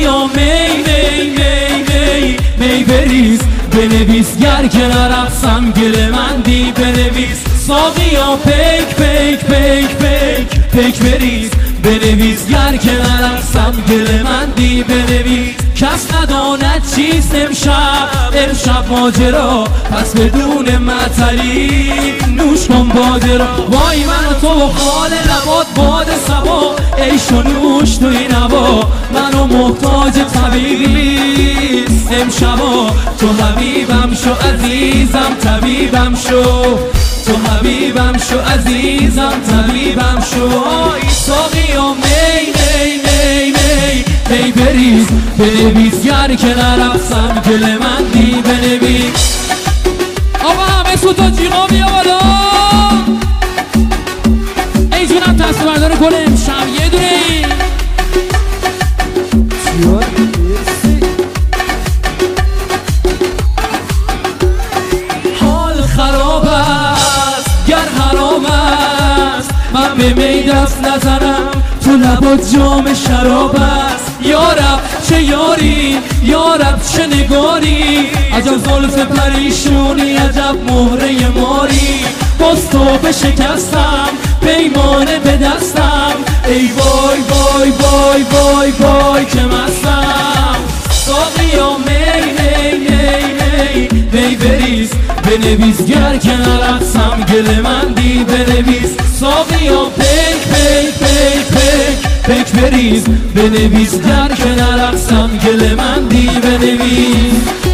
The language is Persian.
ساقیا می می می می می بریز، بنویس گر که نرقصم گل من دی بنویس. ساقیا پیک پیک پیک پیک پیک بریز، بنویس گر که نرقصم گل من دی بنویس. کس نداند چیست امشب ماجرا، پس بدون معطلی نوش کن باده را. وای من و تو و خال لبات باد صبا، عیش و نوش توی نوا، منو محتاج طبیبیست امشبا. تو حبیبم شو عزیزم طبیبم شو، تو حبیبم شو عزیزم طبیبم شو. ساقیا می می می می می بریز، بنویس گر که نرقصم گل من دی بنویس. آقا همه سوتا جیغا بیا بالا. ای جونم دست بردار کل امشب یه دونه ای. حال خراب است گر حرام است، من به می دست نزنم تو لبات جام شراب است. یارب چه یاری یارب چه نگاری، عجب زلف پریشونی عجب مهره ماری. باز تو بشکستم پیمانه به دستم، ای وای وای وای وای وای که مستم. ساقیا می می می می می بریز، بنویس گر که نرقصم گل من دی بنویس. ساقیا پیک پیک پیک پیک پیک بریز، بنویس گر که نرقصم گل من دی بنویس.